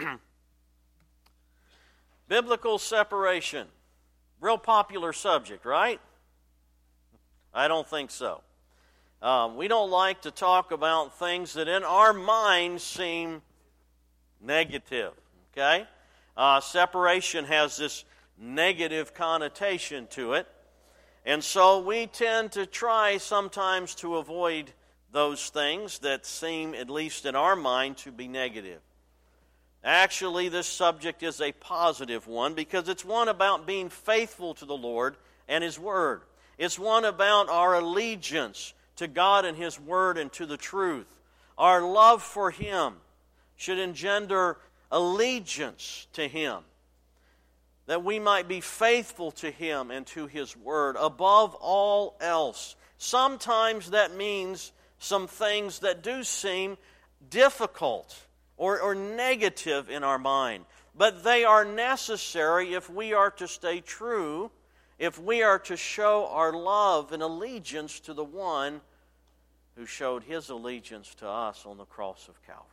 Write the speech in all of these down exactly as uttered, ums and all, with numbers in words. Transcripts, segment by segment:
Biblical separation. Real popular subject, right? I don't think so. Um, we don't like to talk about things that in our minds seem negative, okay? Uh, separation has this negative connotation to it. And so we tend to try sometimes to avoid those things that seem, at least in our mind, to be negative. Actually, this subject is a positive one because it's one about being faithful to the Lord and His Word. It's one about our allegiance to God and His Word and to the truth. Our love for Him should engender allegiance to Him, that we might be faithful to Him and to His Word above all else. Sometimes that means some things that do seem difficult or, or negative in our mind, but they are necessary if we are to stay true, if we are to show our love and allegiance to the one who showed His allegiance to us on the cross of Calvary.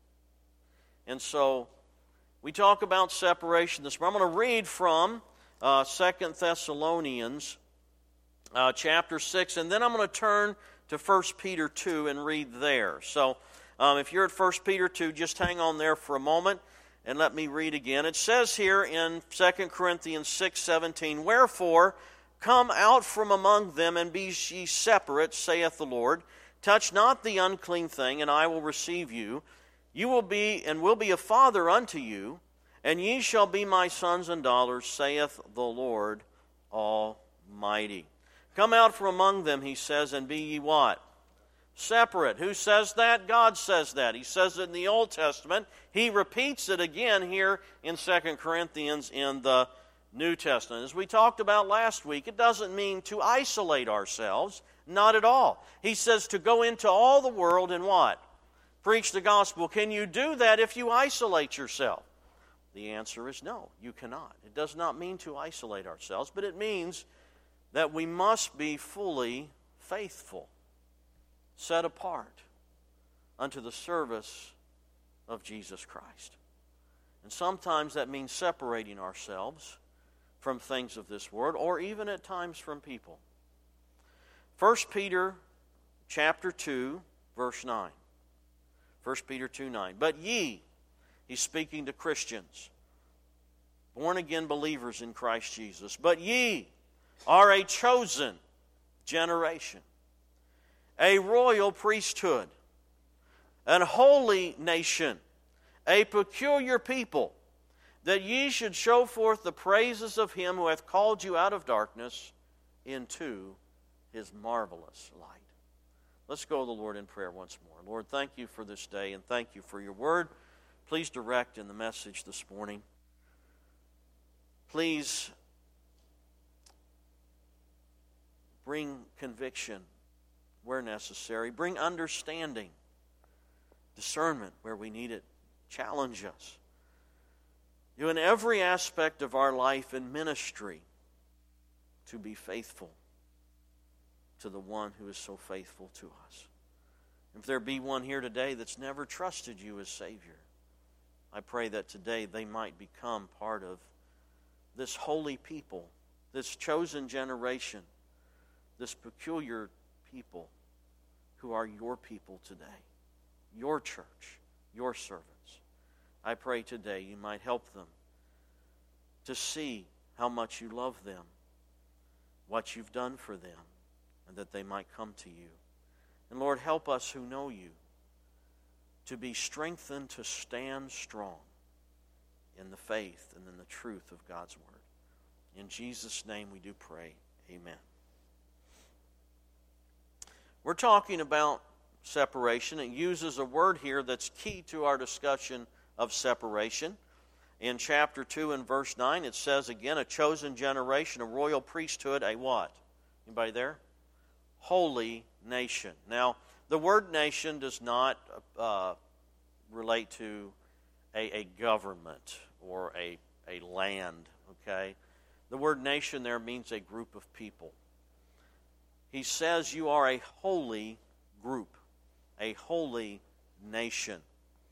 And so, we talk about separation this morning. I'm going to read from uh, Second Thessalonians uh, chapter six, and then I'm going to turn to First Peter two and read there. So, um, if you're at First Peter two, just hang on there for a moment and let me read again. It says here in Second Corinthians six seventeen, "Wherefore, come out from among them and be ye separate, saith the Lord. Touch not the unclean thing, and I will receive you. You will be and will be a father unto you, and ye shall be my sons and daughters, saith the Lord Almighty." Come out from among them, he says, and be ye what? Separate. Who says that? God says that. He says it in the Old Testament. He repeats it again here in Second Corinthians in the New Testament. As we talked about last week, it doesn't mean to isolate ourselves. Not at all. He says to go into all the world and what? Preach the gospel. Can you do that if you isolate yourself? The answer is no, you cannot. It does not mean to isolate ourselves, but it means that we must be fully faithful, set apart unto the service of Jesus Christ. And sometimes that means separating ourselves from things of this world, or even at times from people. First Peter chapter two, verse nine. First Peter two nine. "But ye," he's speaking to Christians, born-again believers in Christ Jesus, "but ye are a chosen generation, a royal priesthood, an holy nation, a peculiar people, that ye should show forth the praises of Him who hath called you out of darkness into His marvelous light." Let's go to the Lord in prayer once more. Lord, thank you for this day, and thank you for your word. Please direct in the message this morning. Please bring conviction where necessary. Bring understanding, discernment where we need it. Challenge us. You, in every aspect of our life and ministry, to be faithful to the one who is so faithful to us. If there be one here today that's never trusted you as Savior, I pray that today they might become part of this holy people, this chosen generation, this peculiar people who are your people today, your church, your servants. I pray today you might help them to see how much you love them, what you've done for them, and that they might come to you. And Lord, help us who know you to be strengthened to stand strong in the faith and in the truth of God's word. In Jesus' name we do pray. Amen. We're talking about separation. It uses a word here that's key to our discussion of separation. In chapter two and verse nine, it says again, a chosen generation, a royal priesthood, a what? Anybody there? Holy nation. Now, the word nation does not uh, relate to a, a government or a, a land, okay? The word nation there means a group of people. He says you are a holy group, a holy nation.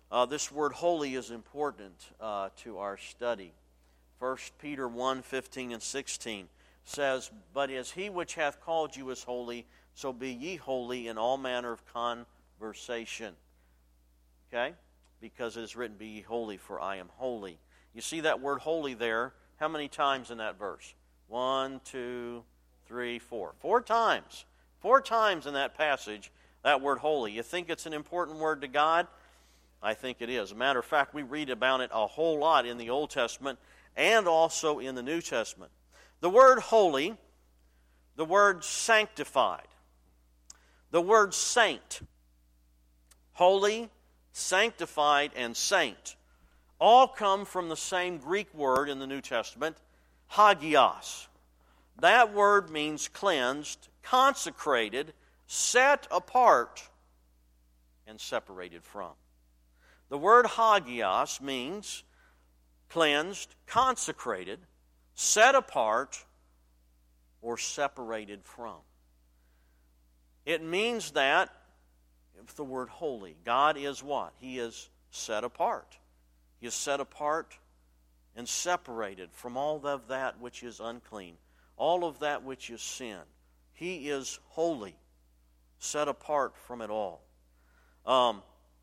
uh, this word holy is important uh, to our study. First Peter one, fifteen and sixteen says, "But as he which hath called you is holy, so be ye holy in all manner of conversation." Okay? Because it is written, "Be ye holy, for I am holy." You see that word holy there, how many times in that verse? One, two, three, four. Four times. Four times in that passage, that word holy. You think it's an important word to God? I think it is. As a matter of fact, we read about it a whole lot in the Old Testament and also in the New Testament. The word holy, the word sanctified, the word saint, holy, sanctified, and saint, all come from the same Greek word in the New Testament, hagios. That word means cleansed, consecrated, set apart, and separated from. The word hagios means cleansed, consecrated, set apart, or separated from. It means that, if the word holy, God is what? He is set apart. He is set apart and separated from all of that which is unclean, all of that which is sin. He is holy, set apart from it all. Um,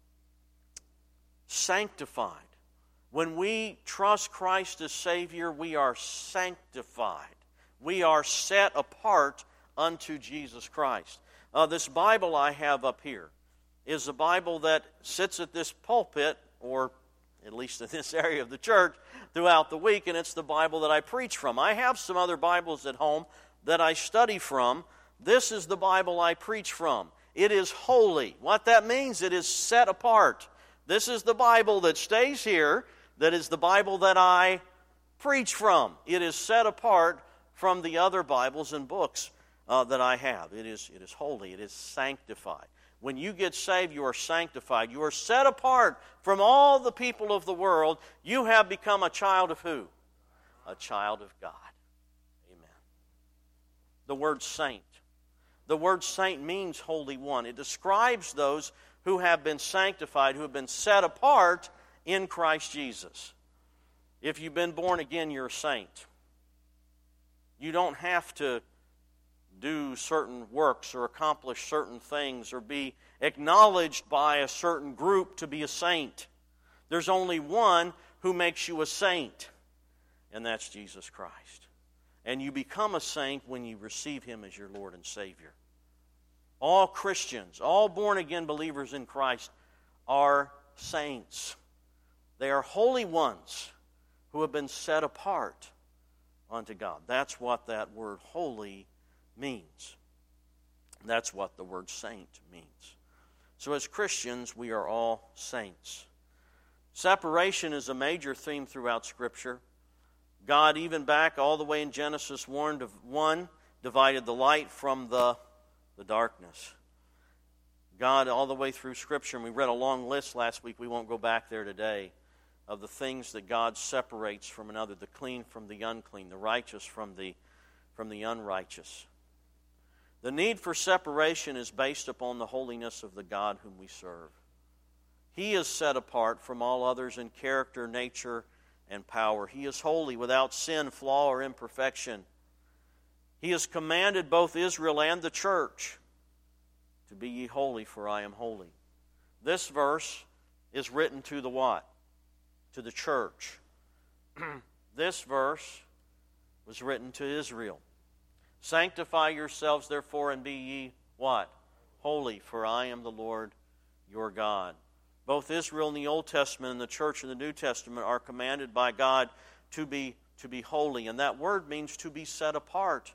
sanctified. When we trust Christ as Savior, we are sanctified. We are set apart unto Jesus Christ. Uh, this Bible I have up here is a Bible that sits at this pulpit, or at least in this area of the church, throughout the week, and it's the Bible that I preach from. I have some other Bibles at home that I study from. This is the Bible I preach from. It is holy. What that means, it is set apart. This is the Bible that stays here. That is the Bible that I preach from. It is set apart from the other Bibles and books uh, that I have. It is, it is holy. It is sanctified. When you get saved, you are sanctified. You are set apart from all the people of the world. You have become a child of who? A child of God. Amen. The word saint. The word saint means holy one. It describes those who have been sanctified, who have been set apart in Christ Jesus. If you've been born again, you're a saint. You don't have to do certain works or accomplish certain things or be acknowledged by a certain group to be a saint. There's only one who makes you a saint, and that's Jesus Christ. And you become a saint when you receive Him as your Lord and Savior. All Christians, all born-again believers in Christ are saints. They are holy ones who have been set apart unto God. That's what that word holy means. That's what the word saint means. So as Christians, we are all saints. Separation is a major theme throughout Scripture. God, even back all the way in Genesis one, divided the light from the, the darkness. God, all the way through Scripture, and we read a long list last week, we won't go back there today, of the things that God separates from another, the clean from the unclean, the righteous from the, from the unrighteous. The need for separation is based upon the holiness of the God whom we serve. He is set apart from all others in character, nature, and power. He is holy, without sin, flaw, or imperfection. He has commanded both Israel and the church to be ye holy, for I am holy. This verse is written to the what? To the church. This verse was written to Israel. Sanctify yourselves, therefore, and be ye what? Holy, for I am the Lord your God. Both Israel in the Old Testament and the church in the New Testament are commanded by God to be, to be holy. And that word means to be set apart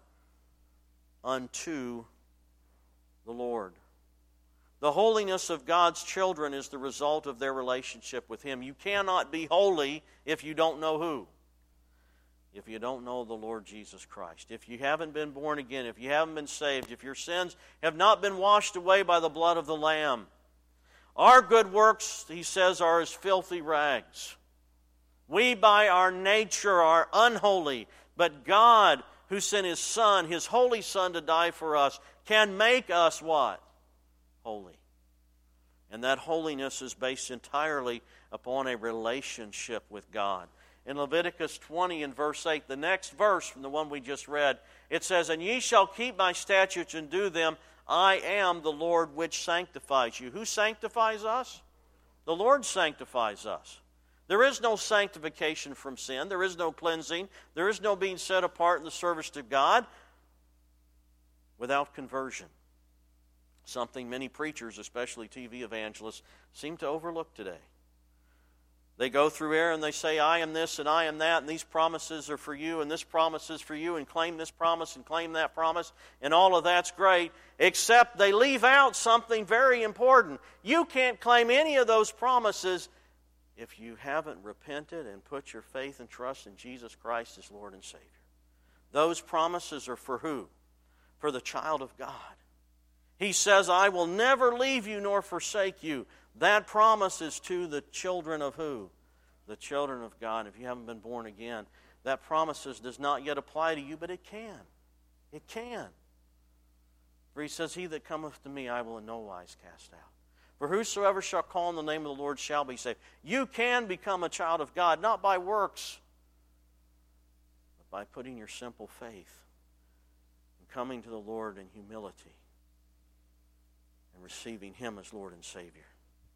unto the Lord. The holiness of God's children is the result of their relationship with Him. You cannot be holy if you don't know who? If you don't know the Lord Jesus Christ. If you haven't been born again, if you haven't been saved, if your sins have not been washed away by the blood of the Lamb. Our good works, He says, are as filthy rags. We by our nature are unholy, but God, who sent His Son, His holy Son to die for us, can make us what? Holy. And that holiness is based entirely upon a relationship with God. In Leviticus twenty and verse eight, the next verse from the one we just read, it says, "And ye shall keep my statutes and do them. I am the Lord which sanctifies you." Who sanctifies us? The Lord sanctifies us. There is no sanctification from sin. There is no cleansing. There is no being set apart in the service to God without conversion. Something many preachers, especially T V evangelists, seem to overlook today. They go through air and they say, "I am this and I am that, and these promises are for you, and this promise is for you, and claim this promise and claim that promise," and all of that's great, except they leave out something very important. You can't claim any of those promises if you haven't repented and put your faith and trust in Jesus Christ as Lord and Savior. Those promises are for who? For the child of God. He says, "I will never leave you nor forsake you." That promise is to the children of who? The children of God. If you haven't been born again, that promise does not yet apply to you, but it can. It can. For he says, "He that cometh to me I will in no wise cast out. For whosoever shall call on the name of the Lord shall be saved." You can become a child of God, not by works, but by putting your simple faith and coming to the Lord in humility and receiving Him as Lord and Savior.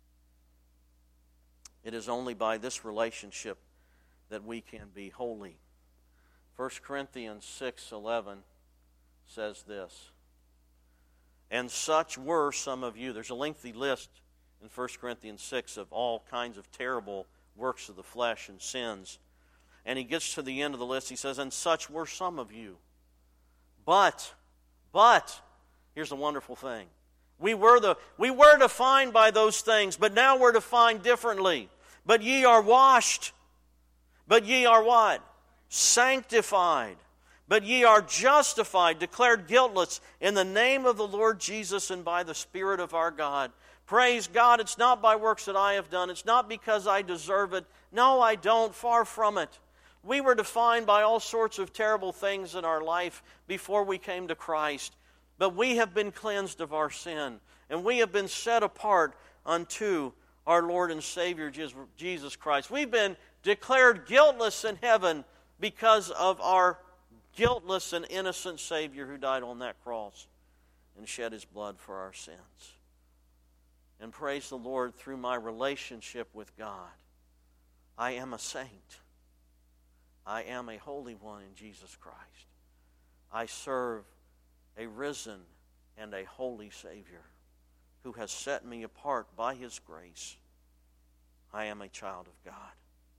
It is only by this relationship that we can be holy. First Corinthians six eleven says this, "And such were some of you." There's a lengthy list in First Corinthians six of all kinds of terrible works of the flesh and sins. And he gets to the end of the list, he says, "And such were some of you. But, but," here's the wonderful thing, We were the we were defined by those things, but now we're defined differently. "But ye are washed." But ye are what? Sanctified. "But ye are justified," declared guiltless, "in the name of the Lord Jesus and by the Spirit of our God." Praise God, it's not by works that I have done. It's not because I deserve it. No, I don't. Far from it. We were defined by all sorts of terrible things in our life before we came to Christ. But we have been cleansed of our sin, and we have been set apart unto our Lord and Savior, Jesus Christ. We've been declared guiltless in heaven because of our guiltless and innocent Savior who died on that cross and shed His blood for our sins. And praise the Lord, through my relationship with God, I am a saint. I am a holy one in Jesus Christ. I serve a risen and a holy Savior who has set me apart by His grace. I am a child of God.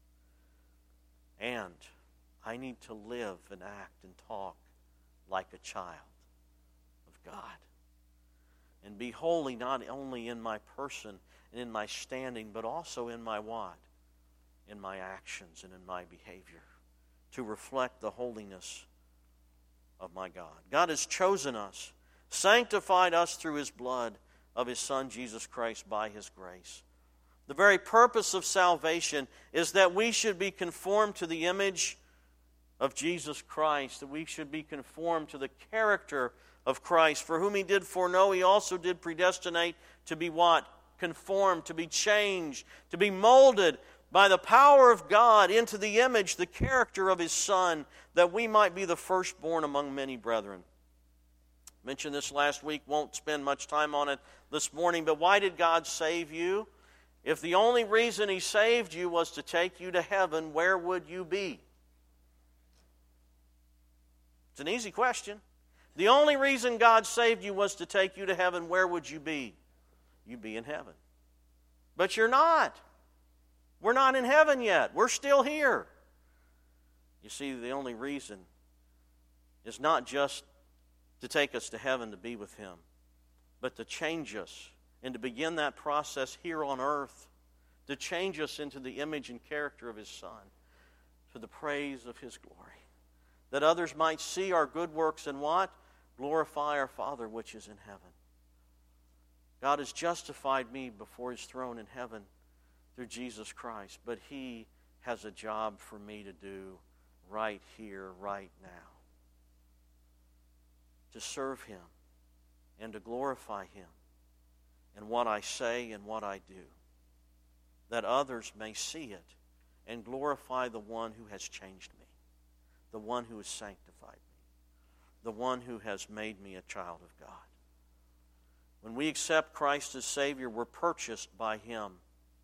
And I need to live and act and talk like a child of God. And be holy not only in my person and in my standing, but also in my what? In my actions and in my behavior, to reflect the holiness of my God. God has chosen us, sanctified us through His blood of His Son, Jesus Christ, by His grace. The very purpose of salvation is that we should be conformed to the image of Jesus Christ, that we should be conformed to the character of Christ. For whom He did foreknow, He also did predestinate to be what? Conformed, to be changed, to be molded by the power of God into the image, the character of His Son, that we might be the firstborn among many brethren. I mentioned this last week, won't spend much time on it this morning, but why did God save you? If the only reason He saved you was to take you to heaven, where would you be? It's an easy question. The only reason God saved you was to take you to heaven, where would you be? You'd be in heaven. But you're not. We're not in heaven yet. We're still here. You see, the only reason is not just to take us to heaven to be with Him, but to change us and to begin that process here on earth, to change us into the image and character of His Son, to the praise of His glory, that others might see our good works and what? Glorify our Father which is in heaven. God has justified me before His throne in heaven through Jesus Christ, but He has a job for me to do right here, right now. To serve Him and to glorify Him in what I say and what I do, that others may see it and glorify the one who has changed me, the one who has sanctified me, the one who has made me a child of God. When we accept Christ as Savior, we're purchased by Him.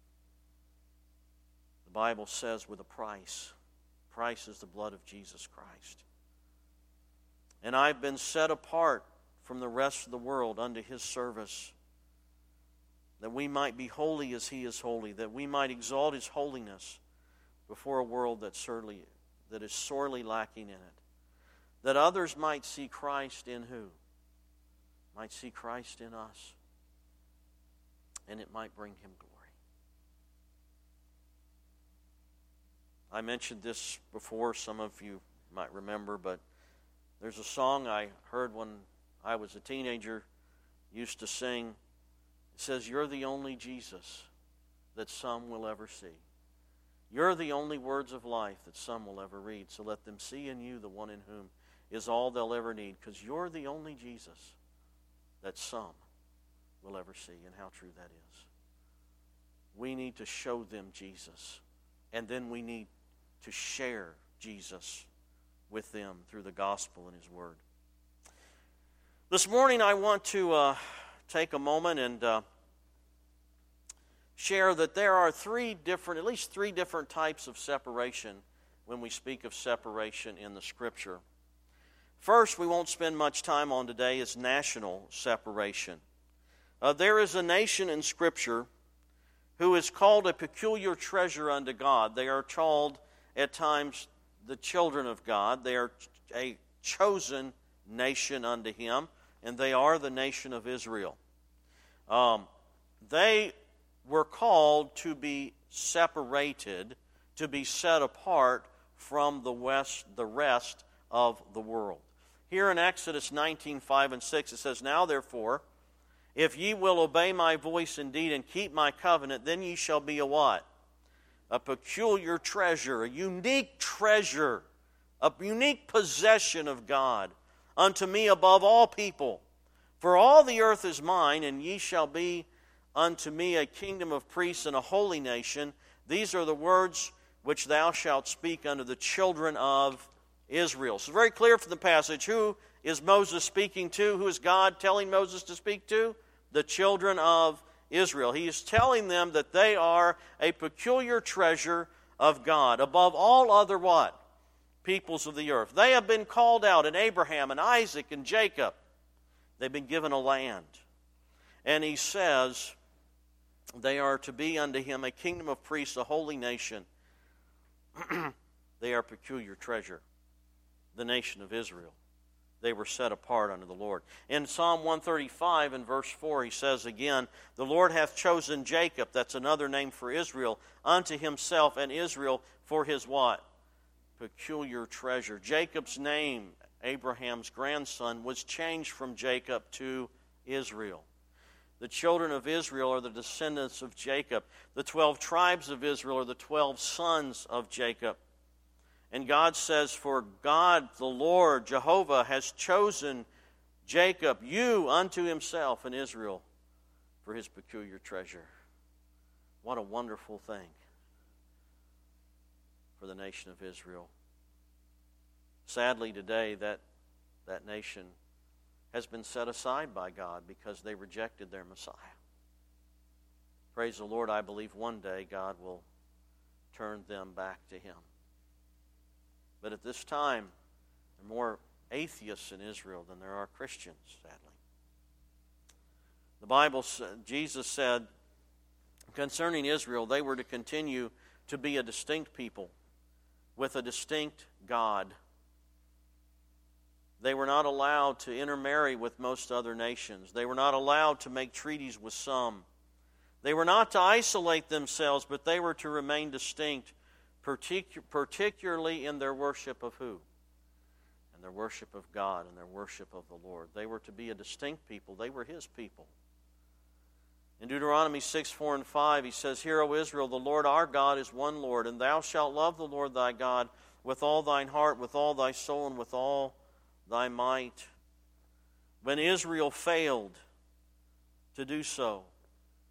The Bible says with a price. Price is the blood of Jesus Christ. And I've been set apart from the rest of the world unto His service, that we might be holy as He is holy, that we might exalt His holiness before a world that sorely, that is sorely lacking in it. That others might see Christ in who? Might see Christ in us. And it might bring Him glory. I mentioned this before, some of you might remember, but there's a song I heard when I was a teenager, used to sing. It says, "You're the only Jesus that some will ever see. You're the only words of life that some will ever read. So let them see in you the one in whom is all they'll ever need, because you're the only Jesus that some will ever see." And how true that is. We need to show them Jesus, and then we need to share Jesus with them through the gospel and His Word. This morning I want to uh, take a moment and uh, share that there are three different, at least three different types of separation when we speak of separation in the Scripture. First, we won't spend much time on today, is national separation. Uh, there is a nation in Scripture who is called a peculiar treasure unto God. They are called at times the children of God. They are a chosen nation unto Him, and they are the nation of Israel. Um, they were called to be separated, to be set apart from the west, the rest of the world. Here in Exodus nineteen, five and six, it says, "Now therefore, if ye will obey my voice indeed and keep my covenant, then ye shall be a" what? A peculiar treasure, a unique treasure, a unique possession of God unto me above all people. For all the earth is mine, and ye shall be unto me a kingdom of priests and a holy nation. These are the words which thou shalt speak unto the children of Israel." So very clear from the passage, who is Moses speaking to? Who is God telling Moses to speak to? The children of Israel. He is telling them that they are a peculiar treasure of God above all other what? Peoples of the earth. They have been called out, and Abraham and Isaac and Jacob. They've been given a land. And he says they are to be unto him a kingdom of priests, a holy nation. They are peculiar treasure, the nation of Israel. They were set apart unto the Lord. In Psalm one thirty-five and verse four, he says again, "The Lord hath chosen Jacob," that's another name for Israel, "unto himself, and Israel for his" what? Peculiar treasure. Jacob's name, Abraham's grandson, was changed from Jacob to Israel. The children of Israel are the descendants of Jacob. The twelve tribes of Israel are the twelve sons of Jacob. And God says, "For God, the Lord, Jehovah, has chosen Jacob, you unto himself, and Israel for his peculiar treasure." What a wonderful thing for the nation of Israel. Sadly, today, that, that nation has been set aside by God because they rejected their Messiah. Praise the Lord, I believe one day God will turn them back to Him. But at this time, there are more atheists in Israel than there are Christians, sadly. The Bible, Jesus said, concerning Israel, they were to continue to be a distinct people with a distinct God. They were not allowed to intermarry with most other nations. They were not allowed to make treaties with some. They were not to isolate themselves, but they were to remain distinct, Particu- particularly in their worship of who? In their worship of God and their worship of the Lord. They were to be a distinct people. They were His people. In Deuteronomy six, four, and five, he says, "Hear, O Israel, the Lord our God is one Lord, and thou shalt love the Lord thy God with all thine heart, with all thy soul, and with all thy might." When Israel failed to do so,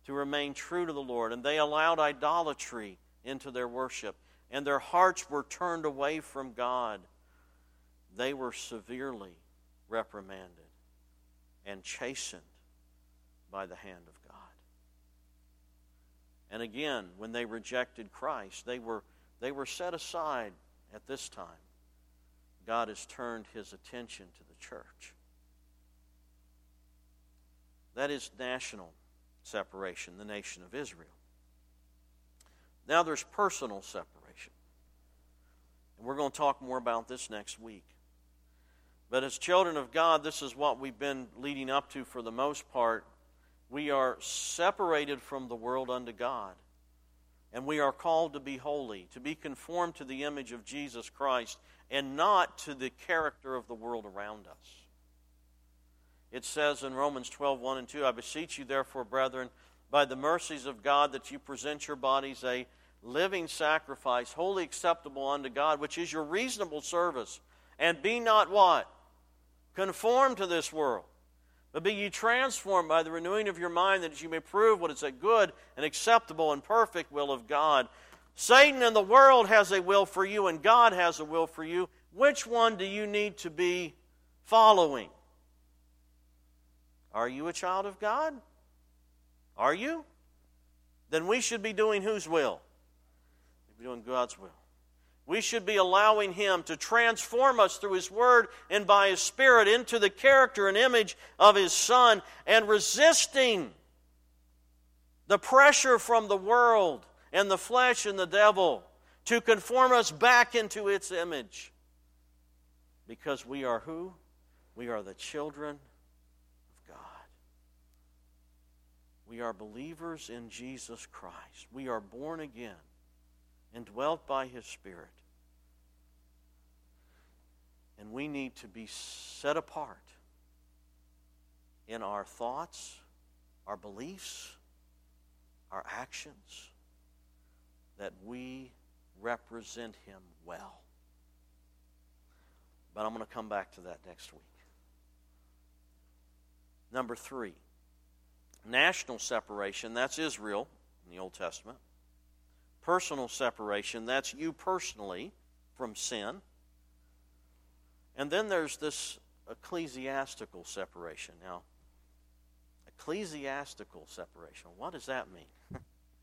to remain true to the Lord, and they allowed idolatry into their worship, and their hearts were turned away from God, they were severely reprimanded and chastened by the hand of God. And again, when they rejected Christ, they were, they were set aside at this time. God has turned His attention to the church. That is national separation, the nation of Israel. Now there's personal separation. And we're going to talk more about this next week. But as children of God, this is what we've been leading up to for the most part. We are separated from the world unto God. And we are called to be holy, to be conformed to the image of Jesus Christ, and not to the character of the world around us. It says in Romans twelve, one and two, I beseech you therefore, brethren, by the mercies of God, that you present your bodies a living sacrifice, wholly acceptable unto God, which is your reasonable service. And be not what? Conformed to this world, but be ye transformed by the renewing of your mind, that you may prove what is a good and acceptable and perfect will of God. Satan and the world has a will for you, and God has a will for you. Which one do you need to be following? Are you a child of God? Are you? Then we should be doing whose will? We'll be doing God's will. We should be allowing Him to transform us through His Word and by His Spirit into the character and image of His Son, and resisting the pressure from the world and the flesh and the devil to conform us back into its image. Because we are who? We are the children of God. We are believers in Jesus Christ. We are born again, indwelt by His Spirit. And we need to be set apart in our thoughts, our beliefs, our actions, that we represent Him well. But I'm going to come back to that next week. Number three, national separation, that's Israel in the Old Testament. Personal separation, that's you personally from sin. And then there's this ecclesiastical separation. Now, ecclesiastical separation, what does that mean?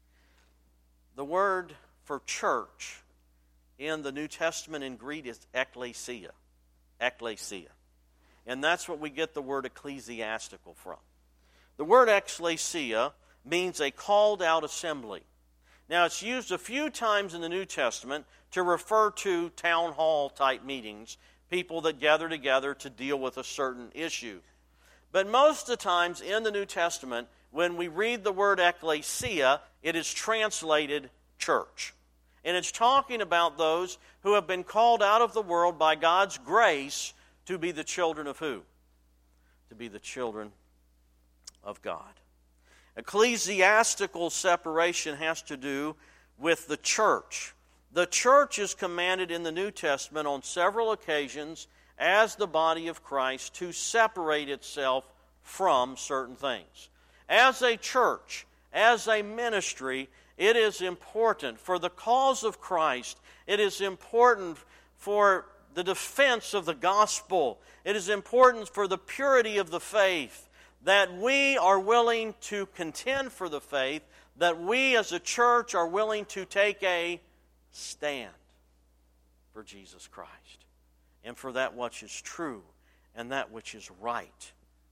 The word for church in the New Testament in Greek is ekklesia. Ekklesia. And that's what we get the word ecclesiastical from. The word ekklesia means a called out assembly. Now, it's used a few times in the New Testament to refer to town hall type meetings, people that gather together to deal with a certain issue. But most of the times in the New Testament, when we read the word ekklesia, it is translated church. And it's talking about those who have been called out of the world by God's grace to be the children of who? To be the children of God. Ecclesiastical separation has to do with the church. The church is commanded in the New Testament on several occasions as the body of Christ to separate itself from certain things. As a church, as a ministry, it is important for the cause of Christ. It is important for the defense of the gospel. It is important for the purity of the faith that we are willing to contend for the faith, that we as a church are willing to take a stand for Jesus Christ and for that which is true and that which is right.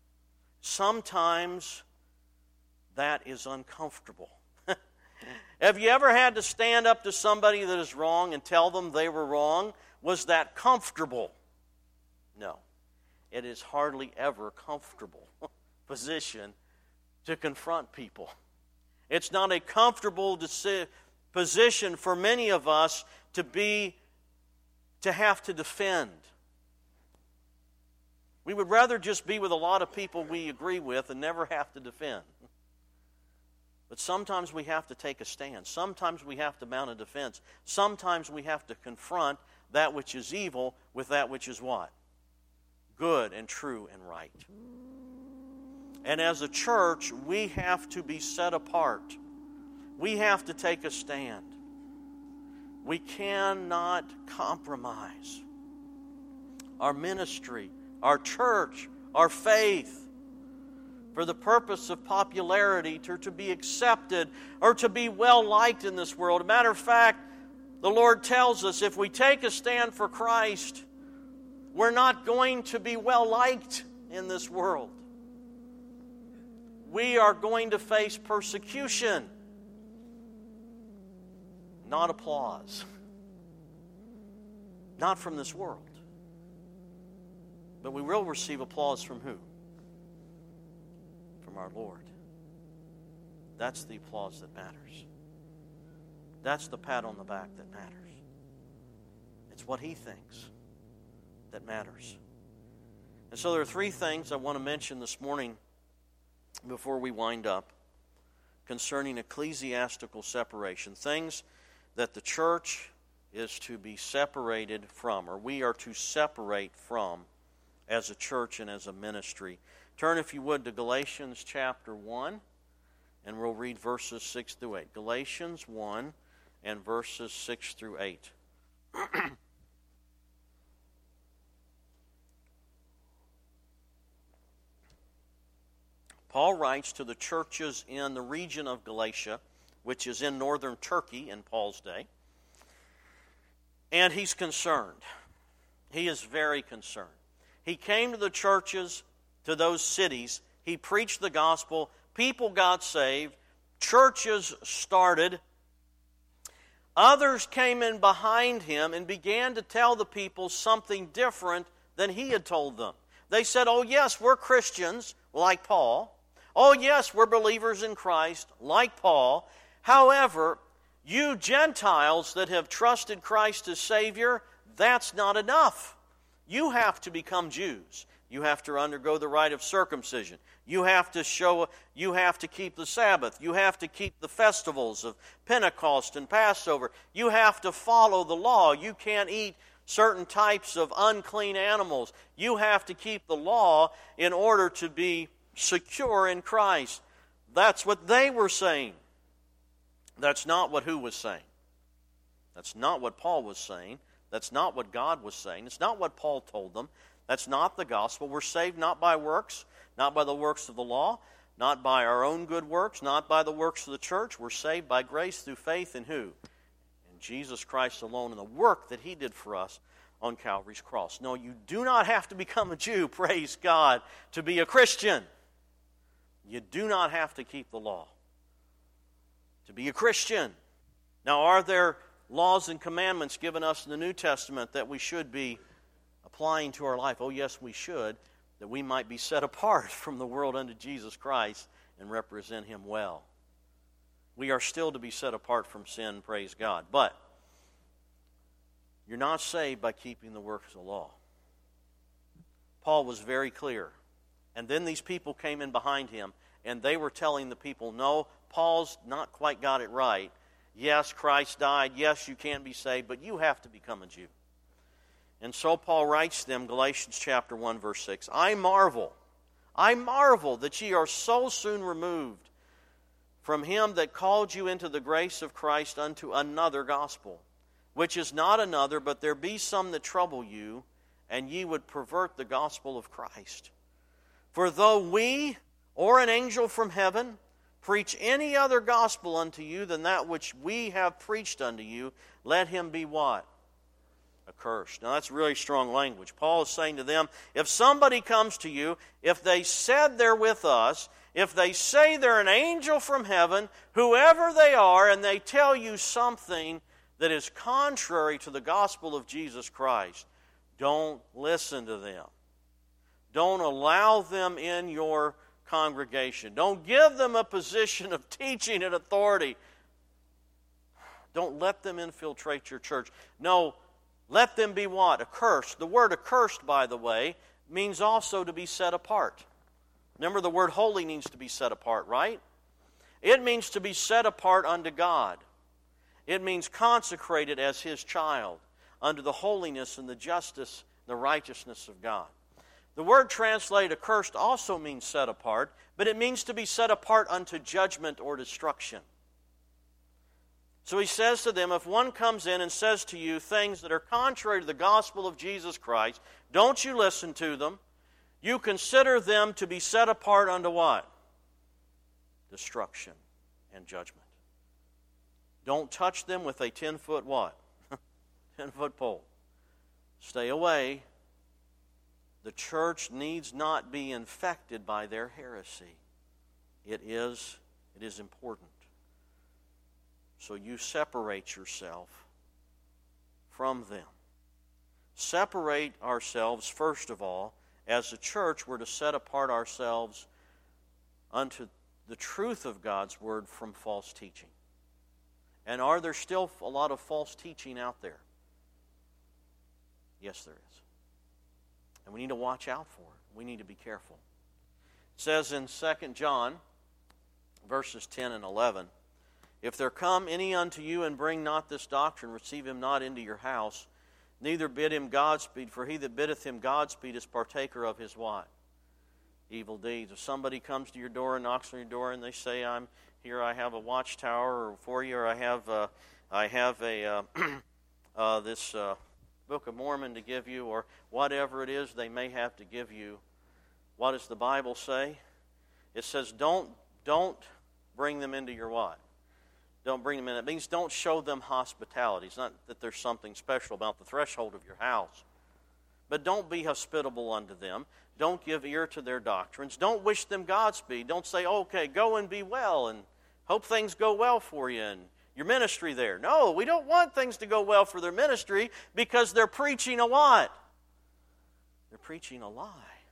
Sometimes that is uncomfortable. Have you ever had to stand up to somebody that is wrong and tell them they were wrong? Was that comfortable? No. It is hardly ever a comfortable position to confront people. It's not a comfortable deci- position for many of us to be, to have to defend. We would rather just be with a lot of people we agree with and never have to defend. But sometimes we have to take a stand. Sometimes we have to mount a defense. Sometimes we have to confront that which is evil with that which is what? Good and true and right. And as a church, we have to be set apart. We have to take a stand. We cannot compromise our ministry, our church, our faith for the purpose of popularity, to, to be accepted, or to be well-liked in this world. As a matter of fact, the Lord tells us if we take a stand for Christ, we're not going to be well-liked in this world. We are going to face persecution, not applause. Not from this world. But we will receive applause from who? From our Lord. That's the applause that matters. That's the pat on the back that matters. It's what He thinks that matters. And so there are three things I want to mention this morning before we wind up concerning ecclesiastical separation. Things that the church is to be separated from, or we are to separate from as a church and as a ministry. Turn, if you would, to Galatians chapter one, and we'll read verses six through eight. Galatians one and verses six through eight. Paul writes to the churches in the region of Galatia, which is in northern Turkey in Paul's day. And he's concerned. He is very concerned. He came to the churches, to those cities. He preached the gospel. People got saved. Churches started. Others came in behind him and began to tell the people something different than he had told them. They said, oh yes, we're Christians, like Paul. Oh yes, we're believers in Christ, like Paul. However, you Gentiles that have trusted Christ as Savior, that's not enough. You have to become Jews. You have to undergo the rite of circumcision. You have to show, you have to keep the Sabbath. You have to keep the festivals of Pentecost and Passover. You have to follow the law. You can't eat certain types of unclean animals. You have to keep the law in order to be secure in Christ. That's what they were saying. That's not what who was saying. That's not what Paul was saying. That's not what God was saying. It's not what Paul told them. That's not the gospel. We're saved not by works, not by the works of the law, not by our own good works, not by the works of the church. We're saved by grace through faith in who? In Jesus Christ alone and the work that He did for us on Calvary's cross. No, you do not have to become a Jew, praise God, to be a Christian. You do not have to keep the law to be a Christian. Now, are there laws and commandments given us in the New Testament that we should be applying to our life? Oh, yes, we should, that we might be set apart from the world unto Jesus Christ and represent Him well. We are still to be set apart from sin, praise God. But you're not saved by keeping the works of the law. Paul was very clear. And then these people came in behind him, and they were telling the people, no, Paul's not quite got it right. Yes, Christ died. Yes, you can be saved, but you have to become a Jew. And so Paul writes to them, Galatians chapter one, verse six, I marvel, I marvel that ye are so soon removed from him that called you into the grace of Christ unto another gospel, which is not another, but there be some that trouble you, and ye would pervert the gospel of Christ. For though we, or an angel from heaven, preach any other gospel unto you than that which we have preached unto you, let him be what? Accursed. Now that's really strong language. Paul is saying to them, if somebody comes to you, if they said they're with us, if they say they're an angel from heaven, whoever they are, and they tell you something that is contrary to the gospel of Jesus Christ, don't listen to them. Don't allow them in your congregation. Don't give them a position of teaching and authority. Don't let them infiltrate your church. No, let them be what? Accursed. The word accursed, by the way, means also to be set apart. Remember, the word holy means to be set apart, right? It means to be set apart unto God. It means consecrated as His child unto the holiness and the justice and the righteousness of God. The word translated accursed also means set apart, but it means to be set apart unto judgment or destruction. So he says to them, if one comes in and says to you things that are contrary to the gospel of Jesus Christ, don't you listen to them. You consider them to be set apart unto what? Destruction and judgment. Don't touch them with a ten-foot what? ten-foot pole. Stay away. The church needs not be infected by their heresy. It is, it is important. So you separate yourself from them. Separate ourselves, first of all. As a church, we're to set apart ourselves unto the truth of God's Word from false teaching. And are there still a lot of false teaching out there? Yes, there is. And we need to watch out for it. We need to be careful. It says in Second John, verses ten and eleven, if there come any unto you and bring not this doctrine, receive him not into your house, neither bid him Godspeed, for he that biddeth him Godspeed is partaker of his what? Evil deeds. If somebody comes to your door and knocks on your door and they say, I'm here, I have a watchtower for you, or I have, uh, I have a uh, uh, this uh, Book of Mormon to give you, or whatever it is they may have to give you, what does the Bible say? It says, don't, don't bring them into your what? Don't bring them in. It means don't show them hospitality. It's not that there's something special about the threshold of your house. But don't be hospitable unto them. Don't give ear to their doctrines. Don't wish them Godspeed. Don't say, okay, go and be well and hope things go well for you and your ministry there. No, we don't want things to go well for their ministry because they're preaching a what? They're preaching a lie.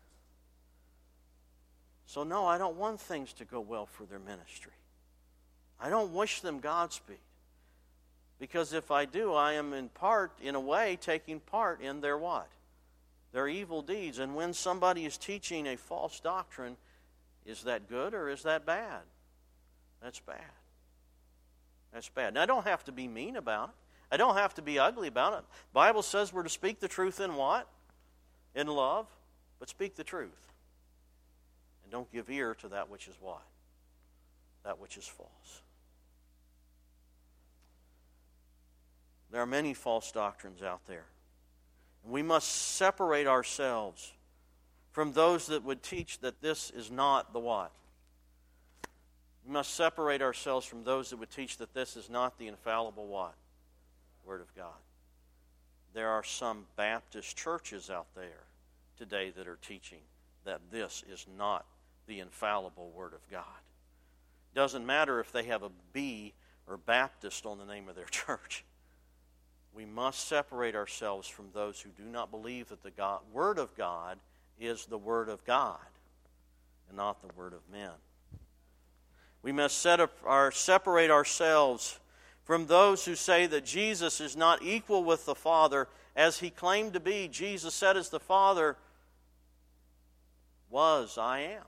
So no, I don't want things to go well for their ministry. I don't wish them Godspeed. Because if I do, I am in part, in a way, taking part in their what? Their evil deeds. And when somebody is teaching a false doctrine, is that good or is that bad? That's bad. That's bad. Now, I don't have to be mean about it. I don't have to be ugly about it. The Bible says we're to speak the truth in what? In love. But speak the truth. And don't give ear to that which is what? That which is false. There are many false doctrines out there. And we must separate ourselves from those that would teach that this is not the what? We must separate ourselves from those that would teach that this is not the infallible what? Word of God. There are some Baptist churches out there today that are teaching that this is not the infallible Word of God. Doesn't matter if they have a B or Baptist on the name of their church. We must separate ourselves from those who do not believe that the God, Word of God is the Word of God and not the Word of men. We must set up our, separate ourselves from those who say that Jesus is not equal with the Father as He claimed to be. Jesus said as the Father was, I am.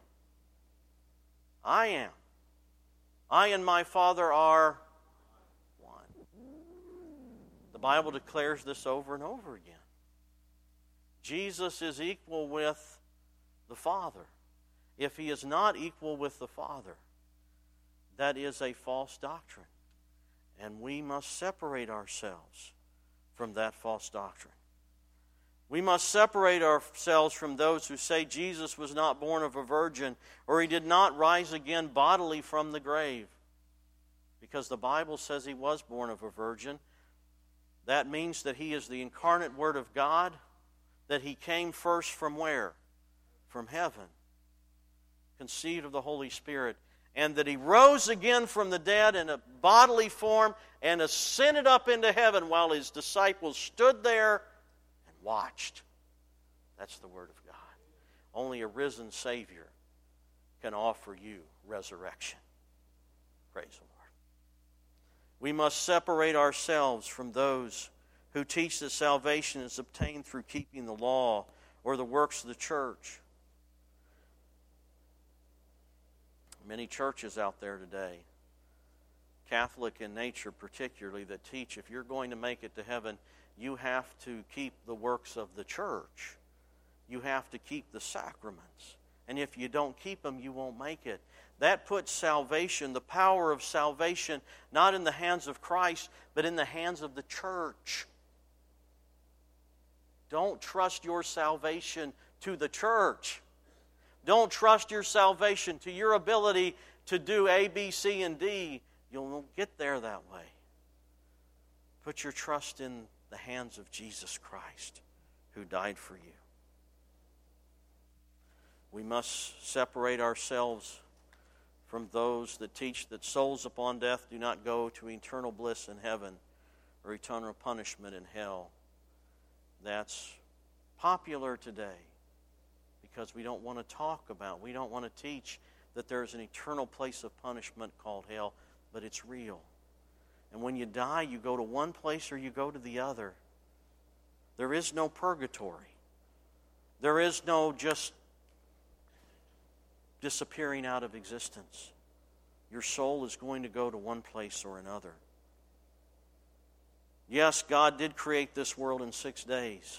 I am. I and my Father are one. The Bible declares this over and over again. Jesus is equal with the Father. If He is not equal with the Father, that is a false doctrine. And we must separate ourselves from that false doctrine. We must separate ourselves from those who say Jesus was not born of a virgin or He did not rise again bodily from the grave. Because the Bible says He was born of a virgin. That means that He is the incarnate Word of God, that He came first from where? From heaven. Conceived of the Holy Spirit. And that He rose again from the dead in a bodily form and ascended up into heaven while His disciples stood there and watched. That's the Word of God. Only a risen Savior can offer you resurrection. Praise the Lord. We must separate ourselves from those who teach that salvation is obtained through keeping the law or the works of the church. Many churches out there today, Catholic in nature particularly, that teach if you're going to make it to heaven, you have to keep the works of the church. you have to keep the sacraments. And if you don't keep them, you won't make it. That puts salvation, the power of salvation, not in the hands of Christ, but in the hands of the church. Don't trust your salvation to the church. Don't trust your salvation to your ability to do A, B, C, and D. You'll get there that way. Put your trust in the hands of Jesus Christ, who died for you. We must separate ourselves from those that teach that souls upon death do not go to eternal bliss in heaven or eternal punishment in hell. That's popular today because we don't want to talk about, we don't want to teach that there's an eternal place of punishment called hell, but it's real. And when you die, you go to one place or you go to the other. There is no purgatory. There is no just disappearing out of existence. Your soul is going to go to one place or another. Yes, God did create this world in six days.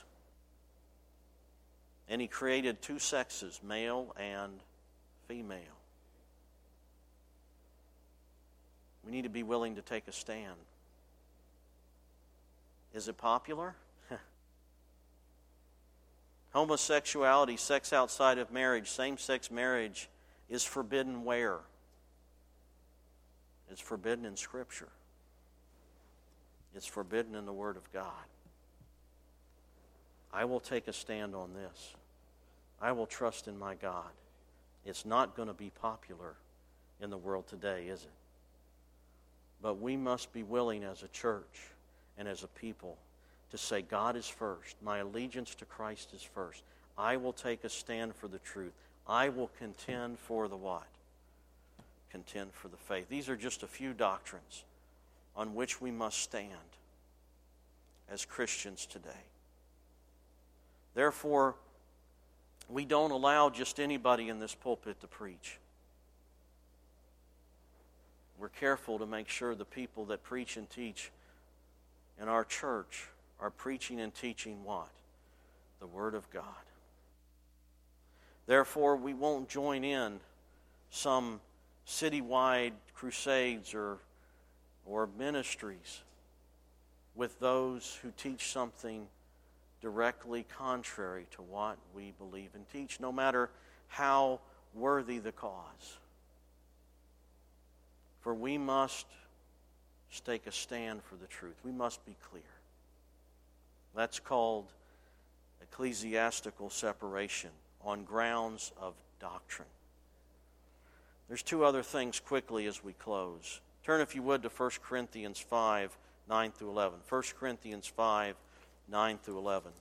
And He created two sexes, male and female. We need to be willing to take a stand. Is it popular? Homosexuality, sex outside of marriage, same-sex marriage is forbidden where? It's forbidden in Scripture. It's forbidden in the Word of God. I will take a stand on this. I will trust in my God. It's not going to be popular in the world today, is it? But we must be willing as a church and as a people to say, God is first. My allegiance to Christ is first. I will take a stand for the truth. I will contend for the what? Contend for the faith. These are just a few doctrines on which we must stand as Christians today. Therefore, we don't allow just anybody in this pulpit to preach. We're careful to make sure the people that preach and teach in our church are preaching and teaching what? The Word of God. Therefore, we won't join in some citywide crusades or, or ministries with those who teach something directly contrary to what we believe and teach, no matter how worthy the cause. For we must take a stand for the truth. We must be clear. That's called ecclesiastical separation on grounds of doctrine. There's two other things quickly as we close. Turn, if you would, to First Corinthians five, nine through eleven. First Corinthians five, nine through eleven.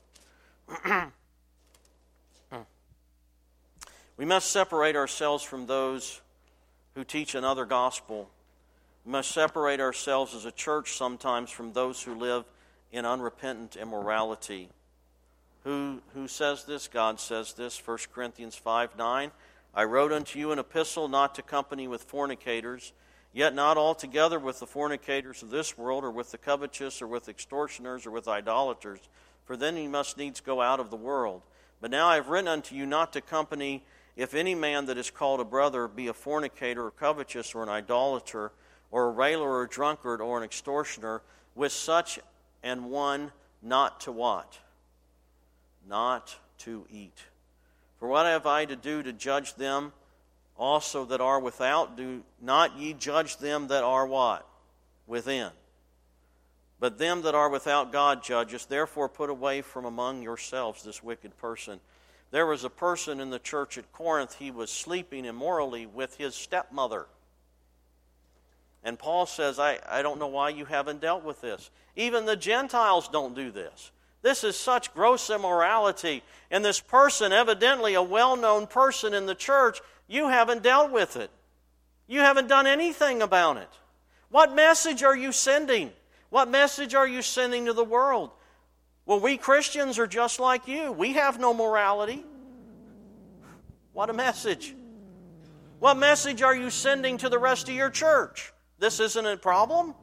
We must separate ourselves from those who teach another gospel. We must separate ourselves as a church sometimes from those who live in unrepentant immorality. Who, who says this? God says this, First Corinthians five, nine. I wrote unto you an epistle not to company with fornicators, yet not altogether with the fornicators of this world, or with the covetous, or with extortioners, or with idolaters, for then ye must needs go out of the world. But now I have written unto you not to company, if any man that is called a brother be a fornicator, or covetous, or an idolater, or a railer, or a drunkard, or an extortioner, with such an one not to what? Not to eat. For what have I to do to judge them also that are without? Do not ye judge them that are what? Within. But them that are without God judgeth. Therefore put away from among yourselves this wicked person. There was a person in the church at Corinth. He was sleeping immorally with his stepmother. And Paul says, I, I don't know why you haven't dealt with this. Even the Gentiles don't do this. This is such gross immorality. And this person, evidently a well-known person in the church, you haven't dealt with it. You haven't done anything about it. What message are you sending? What message are you sending to the world? Well, we Christians are just like you. We have no morality. What a message. What message are you sending to the rest of your church? This isn't a problem?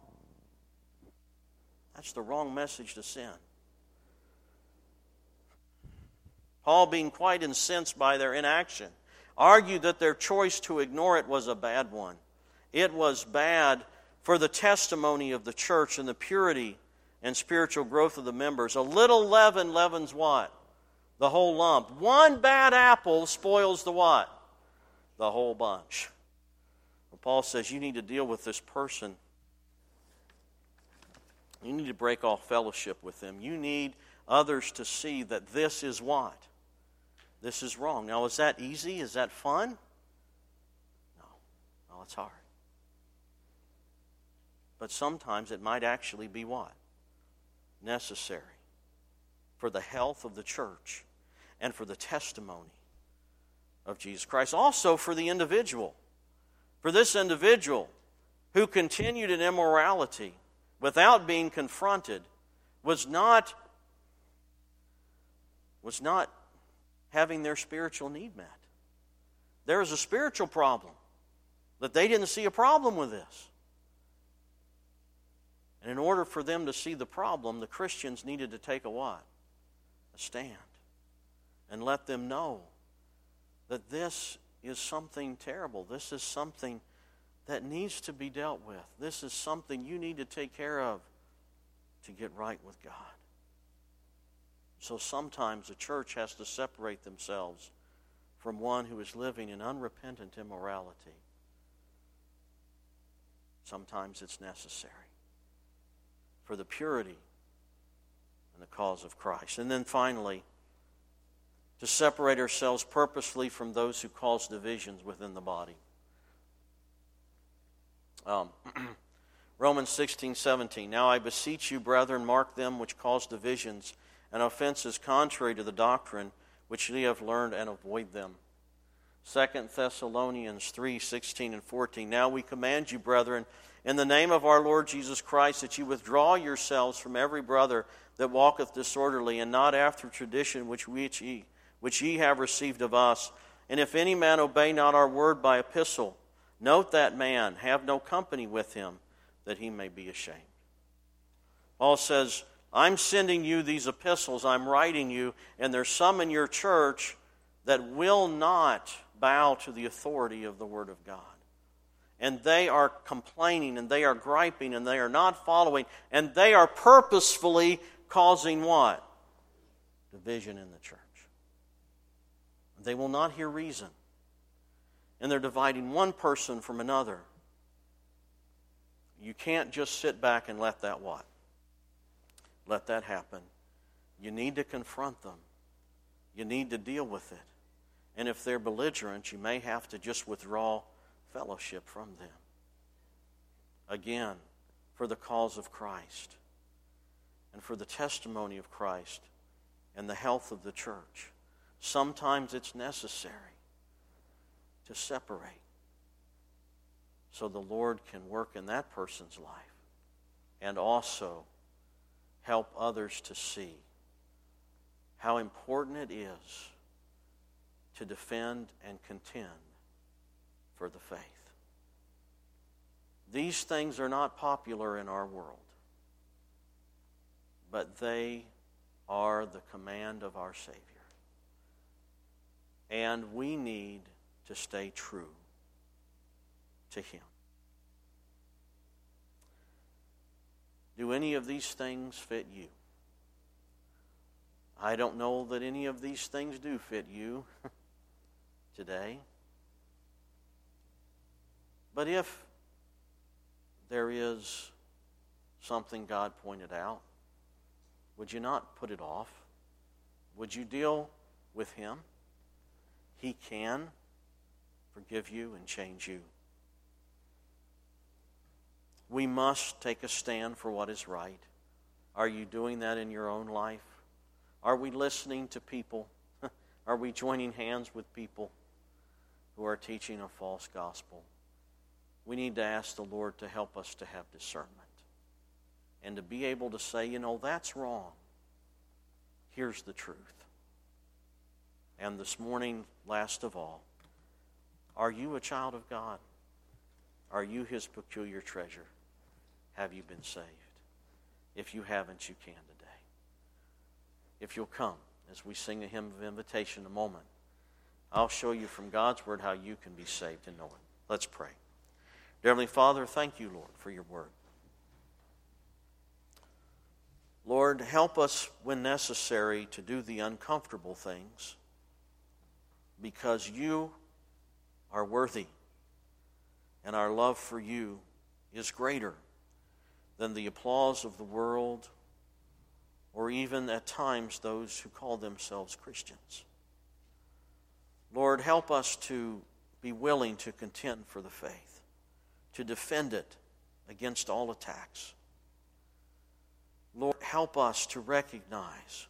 That's the wrong message to send. Paul, being quite incensed by their inaction, argued that their choice to ignore it was a bad one. It was bad for the testimony of the church and the purity and spiritual growth of the members. A little leaven leavens what? The whole lump. One bad apple spoils the what? The whole bunch. Well, Paul says you need to deal with this person. You need to break off fellowship with them. You need others to see that this is what? This is wrong. Now, is that easy? Is that fun? No. No, it's hard. But sometimes it might actually be what? Necessary for the health of the church and for the testimony of Jesus Christ. Also for the individual. For this individual who continued in immorality without being confronted was not, was not having their spiritual need met. There is a spiritual problem, that they didn't see a problem with this. And in order for them to see the problem, the Christians needed to take a what? A stand. And let them know that this is something terrible. This is something that needs to be dealt with. This is something you need to take care of to get right with God. So sometimes the church has to separate themselves from one who is living in unrepentant immorality. Sometimes it's necessary for the purity and the cause of Christ. And then finally, to separate ourselves purposefully from those who cause divisions within the body. Um, Romans sixteen seventeen. Now I beseech you, brethren, mark them which cause divisions and offenses contrary to the doctrine which ye have learned, and avoid them. Second Thessalonians three sixteen and fourteen. Now we command you, brethren, in the name of our Lord Jesus Christ, that you withdraw yourselves from every brother that walketh disorderly, and not after tradition which we ye which ye have received of us. And if any man obey not our word by epistle, note that man, have no company with him, that he may be ashamed. Paul says, I'm sending you these epistles, I'm writing you, and there's some in your church that will not bow to the authority of the Word of God. And they are complaining, and they are griping, and they are not following, and they are purposefully causing what? Division in the church. They will not hear reason. And they're dividing one person from another. You can't just sit back and let that what? Let that happen. You need to confront them. You need to deal with it. And if they're belligerent, you may have to just withdraw fellowship from them. Again, for the cause of Christ and for the testimony of Christ and the health of the church. Sometimes it's necessary to separate so the Lord can work in that person's life and also help others to see how important it is to defend and contend for the faith. These things are not popular in our world, but they are the command of our Savior. And we need to stay true to Him. Do any of these things fit you? I don't know that any of these things do fit you today. But if there is something God pointed out, would you not put it off? Would you deal with Him? He can forgive you and change you. We must take a stand for what is right. Are you doing that in your own life? Are we listening to people? Are we joining hands with people who are teaching a false gospel? We need to ask the Lord to help us to have discernment and to be able to say, you know, that's wrong. Here's the truth. And this morning, last of all, are you a child of God? Are you His peculiar treasure? Have you been saved? If you haven't, you can today. If you'll come, as we sing a hymn of invitation in a moment, I'll show you from God's Word how you can be saved and know it. Let's pray. Dear Heavenly Father, thank you, Lord, for your Word. Lord, help us when necessary to do the uncomfortable things, because you are worthy, and our love for you is greater than the applause of the world, or even at times those who call themselves Christians. Lord, help us to be willing to contend for the faith, to defend it against all attacks. Lord, help us to recognize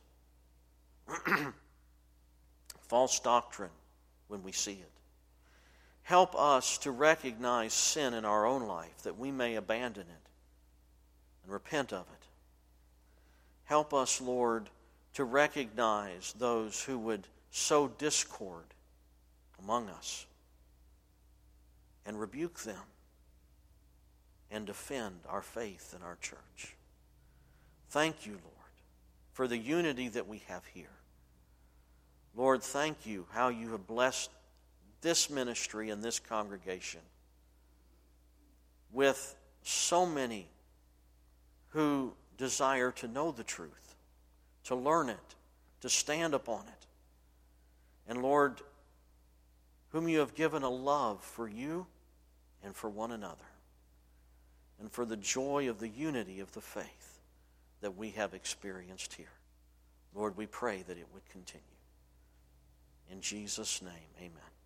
false doctrine when we see it. Help us to recognize sin in our own life, that we may abandon it and repent of it. Help us, Lord, to recognize those who would sow discord among us and rebuke them and defend our faith in our church. Thank you, Lord, for the unity that we have here. Lord, thank you how you have blessed this ministry and this congregation with so many who desire to know the truth, to learn it, to stand upon it. And Lord, whom you have given a love for you and for one another, and for the joy of the unity of the faith that we have experienced here. Lord, we pray that it would continue. In Jesus' name, amen.